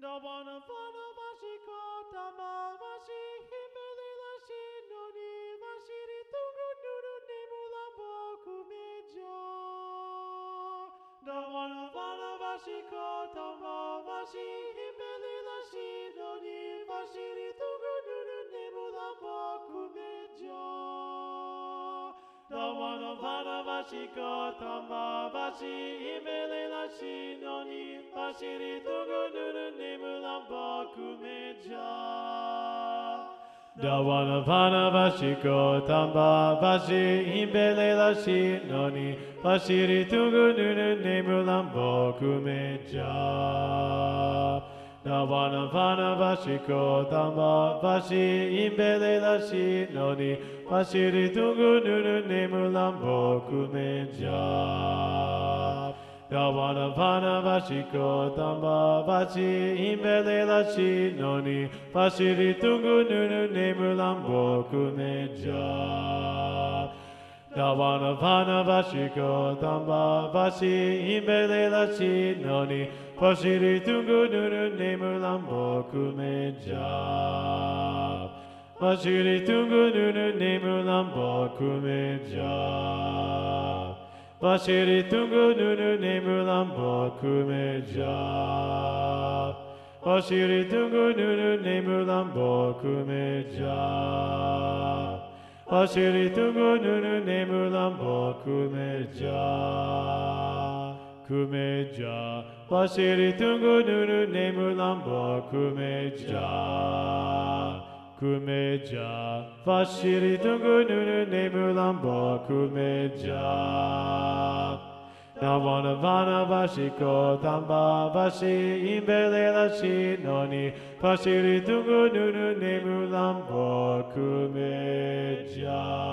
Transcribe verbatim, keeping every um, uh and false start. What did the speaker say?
Dawana vana vashiko tama vashi himeli lashi noni vashiri tungu nuru nemula boku meja. Dawana vana vashiko tama vashi himeli lashi noni vashiri tungu nuru nemula boku meja. Dawana vana vashiko tama vashi himeli lashi noni vashiri tungu nuru nemula boku meja. Dawana vana vashiko tamba vashi himbele lashi noni vashiri tungu nuru nemula boku meja. Dawana vana vashiko tamba vashi himbele lashi noni vashiri tungu nuru nemula boku meja. Dawana vana vashiko tamba vashi himbele lashi noni vashiri tungu nuru nemulam boku meja. Dawana vana vashiko tamba vashi himbele lashi noni vashiri tungu nuru nemulam boku meja. Vashiri tungu nuru nemulam boku meja. Vashiri tungu nuru nemulam boku meja. Vashiri tungu nuru nemulam boku meja. Vashiri tungu nuru nemulam boku meja. Kumeja. Vashiri tungu nuru nemulam boku meja. Kumeja, vashiri tungu nuru nemulam boku meja. Dawana vana vashiko tamba vashi himbele lashi noni vashiri tungu nuru nemulam boku meja.